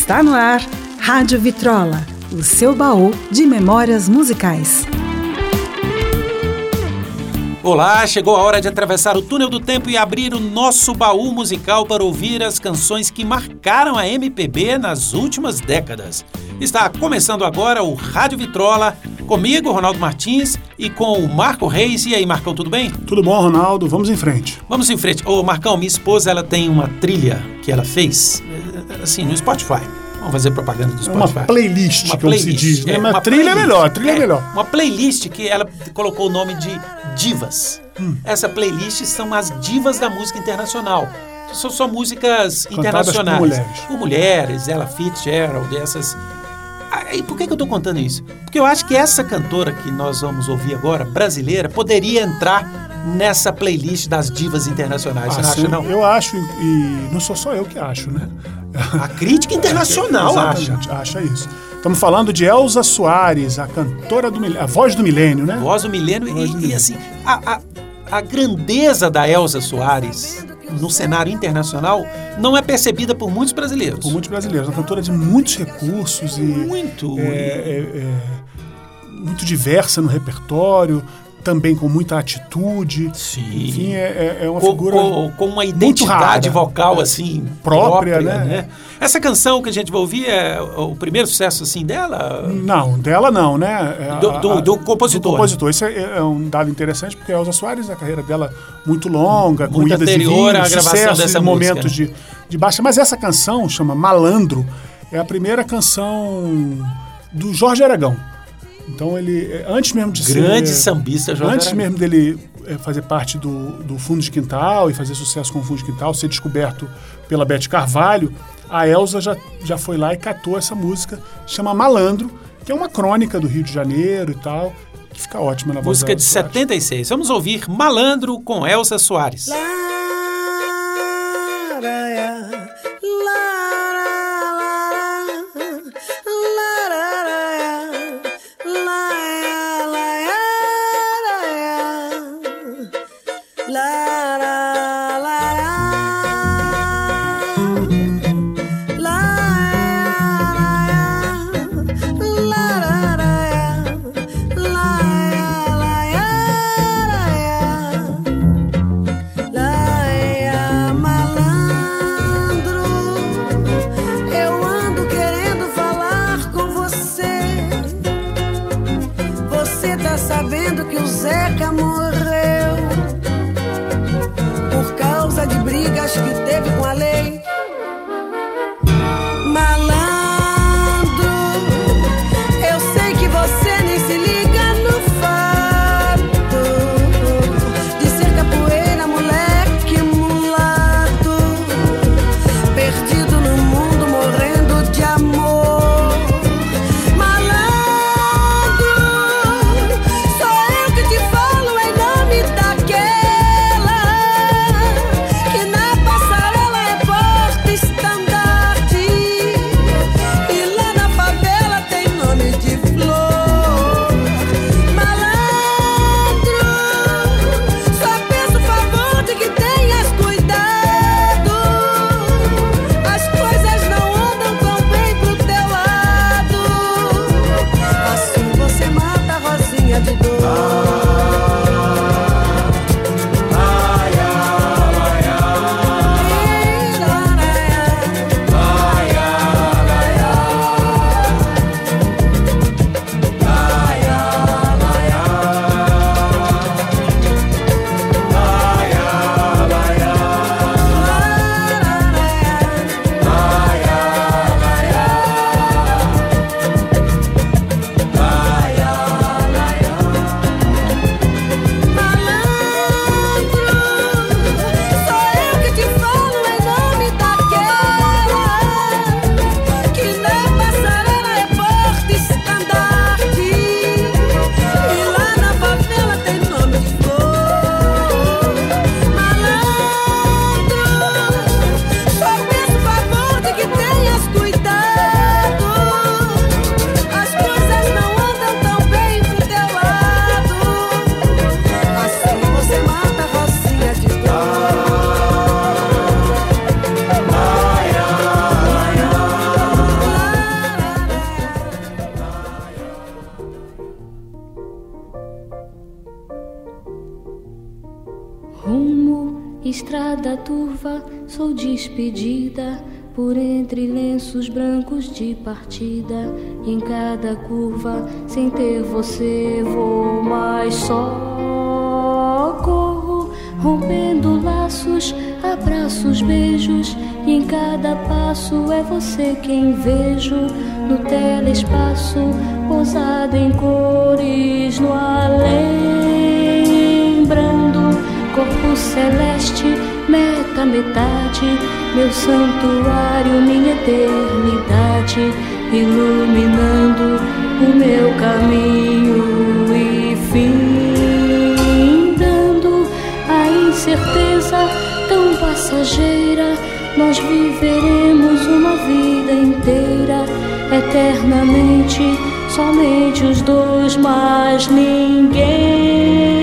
Está no ar, Rádio Vitrola, o seu baú de memórias musicais. Olá, chegou a hora de atravessar o túnel do tempo e abrir o nosso baú musical para ouvir as canções que marcaram a MPB nas últimas décadas. Está começando agora o Rádio Vitrola, comigo, Ronaldo Martins, e com o Marco Reis. E aí, Marcão, tudo bem? Tudo bom, Ronaldo? Vamos em frente. Vamos em frente. Ô, Marcão, minha esposa, ela tem uma trilha que ela fez, assim, no Spotify. Vamos fazer propaganda do Spotify. Uma playlist, como se diz. Né? Uma trilha playlist. É melhor. Uma playlist que ela colocou o nome de Divas. Essa playlist são as divas da música internacional. São só músicas internacionais. Por mulheres, Ella Fitzgerald, essas... E por que eu estou contando isso? Porque eu acho que essa cantora que nós vamos ouvir agora, brasileira, poderia entrar nessa playlist das divas internacionais. Você não acha, não? Eu acho, e não sou só eu que acho, né? A crítica internacional acha isso. Estamos falando de Elza Soares, a cantora do milênio, a voz do milênio, né? Voz do milênio. E assim, a grandeza da Elza Soares no cenário internacional não é percebida por muitos brasileiros. Por muitos brasileiros. Uma cantora de muitos recursos e... Muito diversa no repertório, também com muita atitude. Sim. Enfim, é uma figura com uma identidade vocal assim própria, né? Essa canção que a gente vai ouvir é o primeiro sucesso assim dela? Não, dela não, né? Do compositor. Do compositor. Isso é um dado interessante, porque a Elza Soares, a carreira dela muito longa, com muito idas anterior e vinhos, à gravação dessa momentos música, né? de baixa. Mas essa canção, chama Malandro, é a primeira canção do Jorge Aragão. Então ele, antes mesmo de grande sambista, Jorge antes Aragão. mesmo dele fazer parte do Fundo de Quintal e fazer sucesso com o Fundo de Quintal, ser descoberto pela Beth Carvalho, a Elza já foi lá e catou essa música, chama Malandro, que é uma crônica do Rio de Janeiro e tal, que fica ótima na voz da música de 76. Vamos ouvir Malandro com Elza Soares. Que na passarela é Rumo, estrada turva, sou despedida por entre lenços brancos de partida. Em cada curva, sem ter você, vou mais só. Corro, rompendo laços, abraços, beijos. E em cada passo é você quem vejo. No telespaço, pousado em cores no além. Brando, corpo celeste, metade, meu santuário, minha eternidade, iluminando o meu caminho e fim, dando a incerteza tão passageira. Nós viveremos uma vida inteira, eternamente, somente os dois, mais ninguém.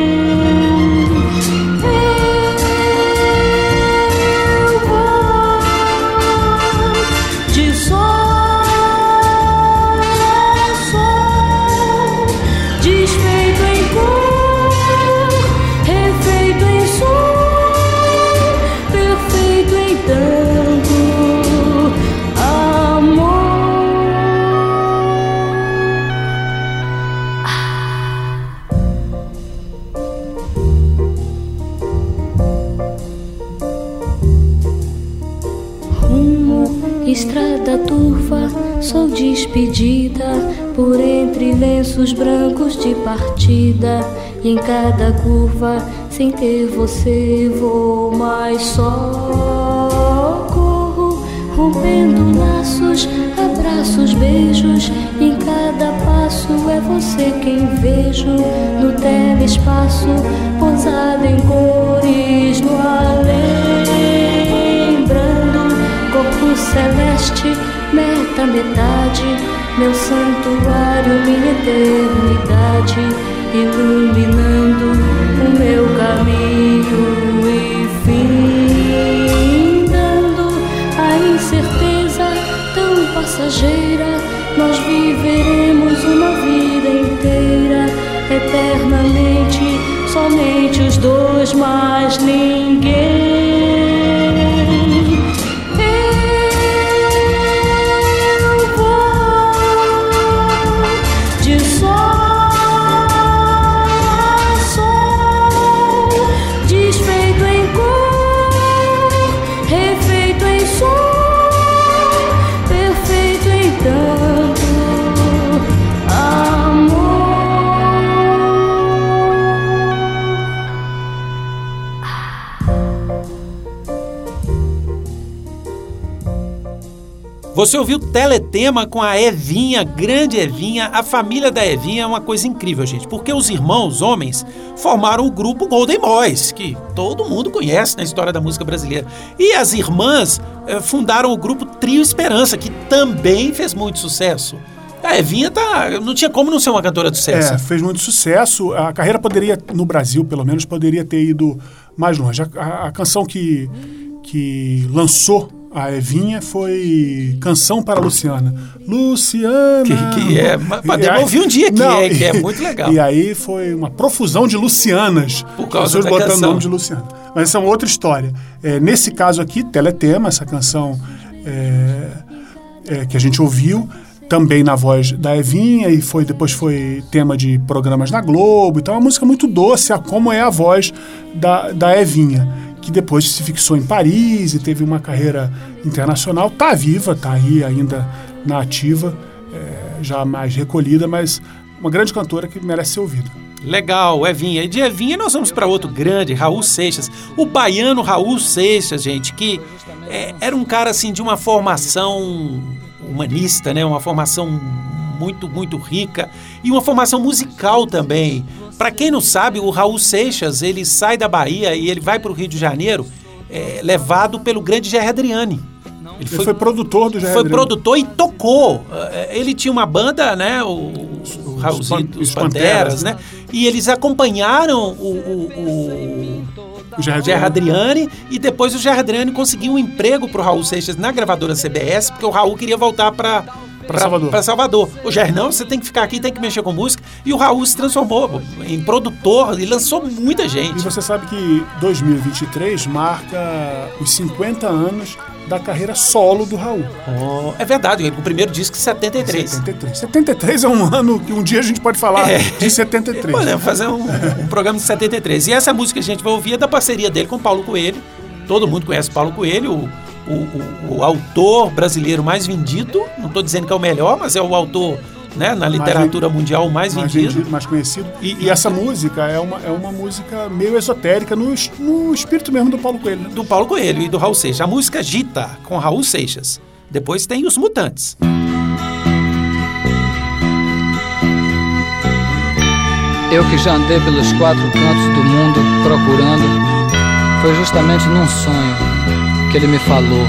Estrada turva, sou despedida por entre lenços brancos de partida. E em cada curva, sem ter você, vou mais só. Corro, rompendo laços, abraços, beijos. E em cada passo é você quem vejo. No telespaço, pousado em cores no além. Brando, corpo celeste, metade, meu santuário, minha eternidade, iluminando o meu caminho e fim, dando a incerteza tão passageira. Nós viveremos uma vida inteira, eternamente, somente os dois, mais ninguém. Você ouviu Teletema com a Evinha, grande Evinha. A família da Evinha é uma coisa incrível, gente, porque os irmãos, homens, formaram o grupo Golden Boys, que todo mundo conhece na história da música brasileira. E as irmãs fundaram o grupo Trio Esperança, que também fez muito sucesso. A Evinha não tinha como não ser uma cantora de sucesso. Fez muito sucesso. A carreira poderia, no Brasil pelo menos, poderia ter ido mais longe. A canção que lançou a Evinha foi Canção para Luciana. Luciana! Que é... Podemos ouvir um dia que é muito legal. E aí foi uma profusão de Lucianas. Por causa da botando canção. O nome de Luciana. Mas essa é uma outra história. Nesse caso aqui, Teletema, essa canção que a gente ouviu, também na voz da Evinha, e depois foi tema de programas na Globo. Então é uma música muito doce, como é a voz da Evinha, que depois se fixou em Paris e teve uma carreira internacional. Tá viva, tá aí ainda na ativa, já mais recolhida, mas uma grande cantora que merece ser ouvida. Legal, Evinha. E de Evinha nós vamos para outro grande, Raul Seixas. O baiano Raul Seixas, gente, que era um cara assim de uma formação humanista, né? Uma formação muito, muito rica e uma formação musical também. Para quem não sabe, o Raul Seixas, ele sai da Bahia e ele vai para o Rio de Janeiro levado pelo grande Gerry Adriani. Ele foi produtor do Gerry Adriani. Foi produtor e tocou. Ele tinha uma banda, né? O Raulzito, os Panteras, né? E eles acompanharam o Gerry Adriani, e depois o Gerry Adriani conseguiu um emprego para o Raul Seixas na gravadora CBS, porque o Raul queria voltar para Salvador. O Gerry, não, você tem que ficar aqui, tem que mexer com música. E o Raul se transformou em produtor e lançou muita gente. E você sabe que 2023 marca os 50 anos da carreira solo do Raul. É verdade, o primeiro disco em 73. 73 é um ano que um dia a gente pode falar de 73. Podemos fazer um programa de 73. E essa música que a gente vai ouvir é da parceria dele com Paulo Coelho. Todo mundo conhece Paulo Coelho, o autor brasileiro mais vendido. Não estou dizendo que é o melhor, mas é o autor, né, na literatura mundial mais vendido. Mais conhecido. E essa música é uma música meio esotérica no espírito mesmo do Paulo Coelho. Né? Do Paulo Coelho e do Raul Seixas. A música Gita, com Raul Seixas. Depois tem Os Mutantes. Eu que já andei pelos 4 cantos do mundo procurando, foi justamente num sonho que ele me falou.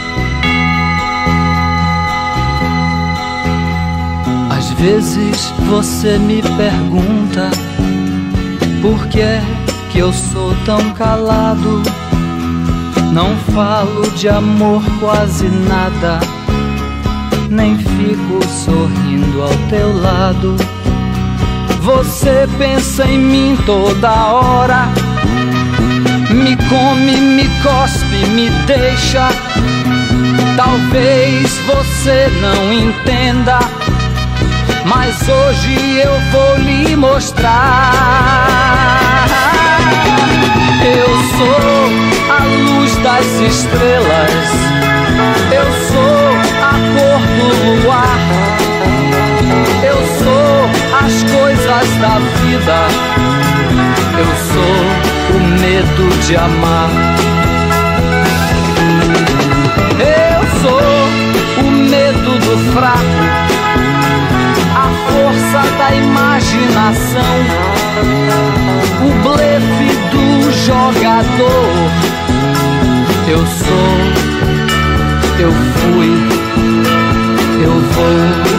Às vezes você me pergunta por que é que eu sou tão calado. Não falo de amor quase nada, nem fico sorrindo ao teu lado. Você pensa em mim toda hora, me come, me cospe, me deixa. Talvez você não entenda, mas hoje eu vou lhe mostrar. Eu sou a luz das estrelas, eu sou a cor do luar, eu sou as coisas da vida, eu sou o medo de amar. Eu sou o medo do fraco, a força da imaginação, o blefe do jogador. Eu sou, eu fui, eu vou.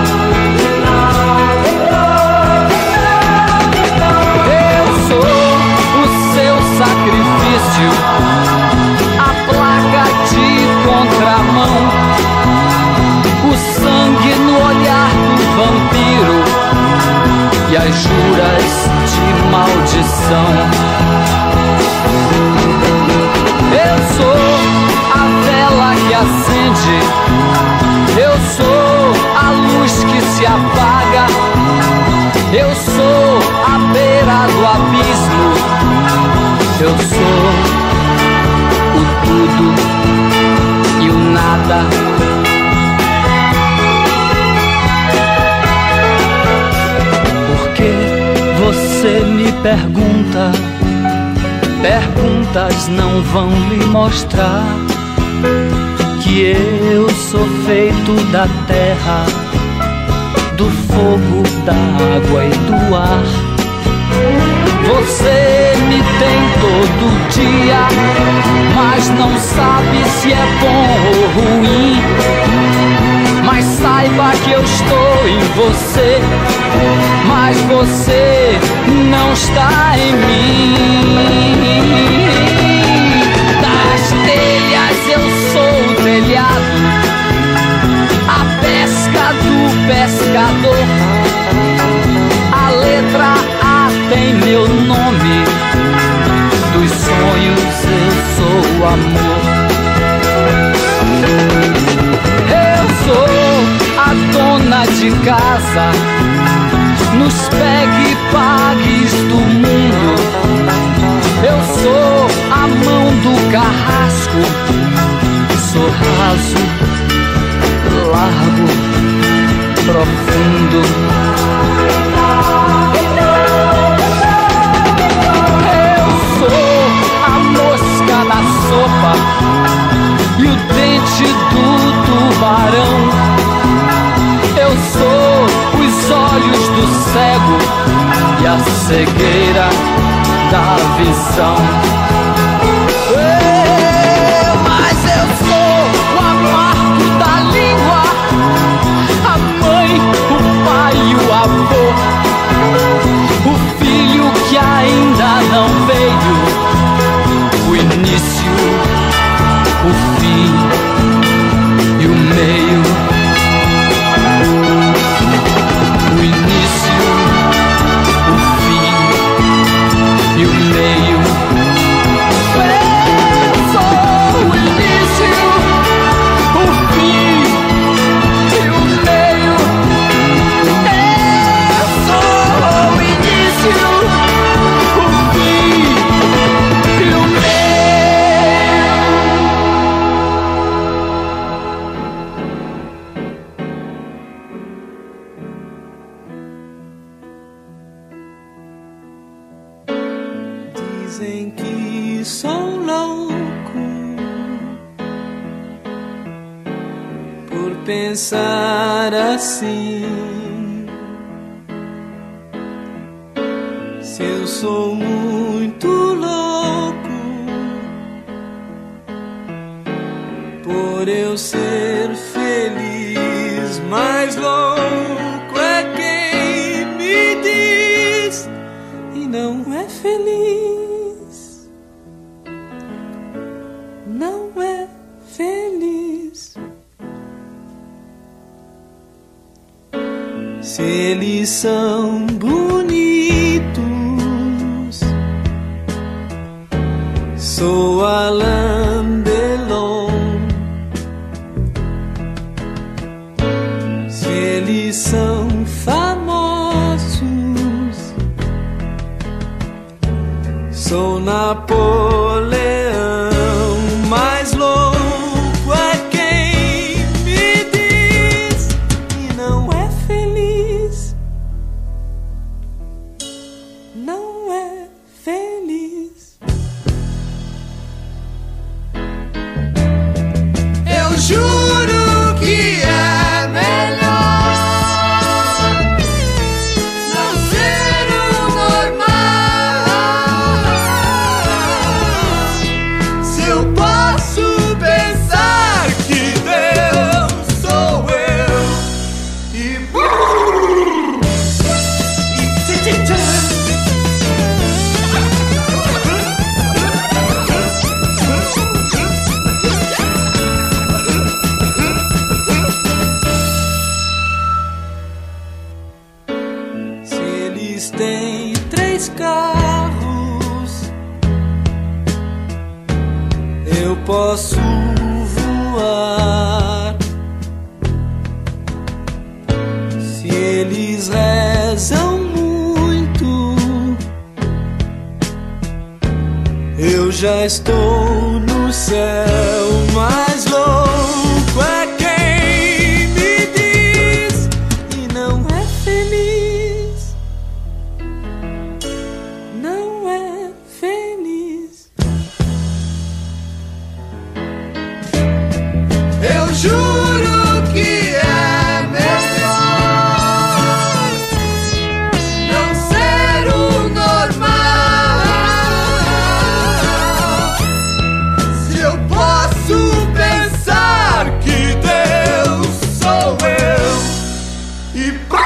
Eu sou o seu sacrifício, a placa de contramão, o sangue no olhar do vampiro e as juras de maldição. Eu sou a vela que acende, eu sou a luz que se apaga, eu sou a beira do abismo, eu sou o tudo e o nada. Você me pergunta, perguntas não vão lhe mostrar que eu sou feito da terra, do fogo, da água e do ar. Você me tem todo dia, mas não sabe se é bom ou ruim. Mas saiba que eu estou em você, mas você não está em mim. Das telhas eu sou o telhado, a pesca do pescador, a letra A tem meu nome, dos sonhos eu sou o amor. Eu sou a dona de casa, nos pegue e pagues do mundo. Eu sou a mão do carrasco, sou raso, largo, profundo. Eu sou a mosca na sopa e o dente do tubarão. Eu sou os olhos do cego e a cegueira da visão. Mas eu sou o amargo da língua, a mãe, o pai e o avô, o filho que ainda não veio, o início, o fim e o meio. O início, pensar assim. Se eu sou muito louco por eu ser feliz, mais louco é quem me diz e não é feliz, não é feliz. Se eles são bonitos, sou Alain Delon. Se eles são famosos, sou Napoleão. Mais louco é quem me diz e não é feliz, não é feliz. Eu juro que é melhor não ser o normal. Se eu posso pensar que Deus sou eu e se eles têm 3 carros, eu posso voar. Se eles rezam muito, eu já estou no céu. Mais louco é quem me diz e não é feliz, não é feliz. Eu juro que é melhor não ser o normal. Se eu posso pensar que Deus sou eu e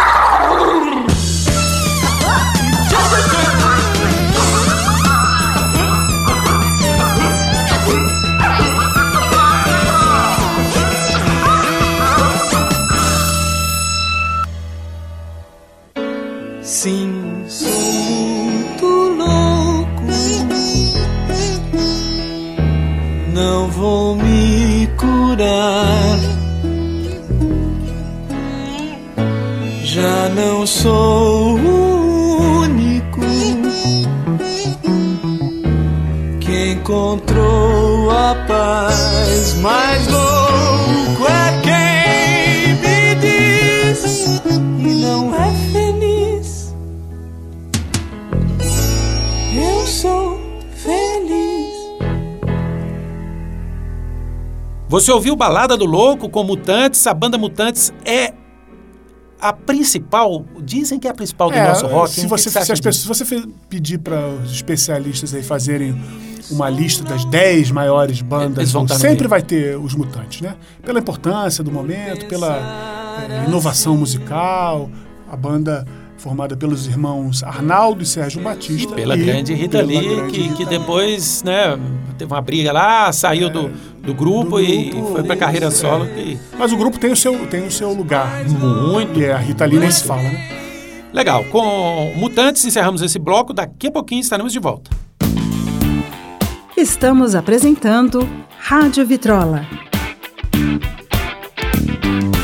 sim, sou muito louco, não vou me curar. Já não sou o único que encontrou a paz. Mais louco é quem me diz e não é feliz. Eu sou feliz. Você ouviu Balada do Louco com Mutantes? A banda Mutantes é a principal, dizem que é a principal do nosso rock. Se você pedir para os especialistas aí fazerem uma lista das 10 maiores bandas, sempre vai ter os Mutantes, né? Pela importância do momento, pela inovação musical, a banda formada pelos irmãos Arnaldo e Sérgio Batista. E pela grande Rita Lee, que depois, né, teve uma briga lá, saiu do grupo e foi pra carreira solo. Mas o grupo tem o seu lugar. Muito. E a Rita Lee nem se fala, né? Legal. Com Mutantes encerramos esse bloco. Daqui a pouquinho estaremos de volta. Estamos apresentando Rádio Vitrola.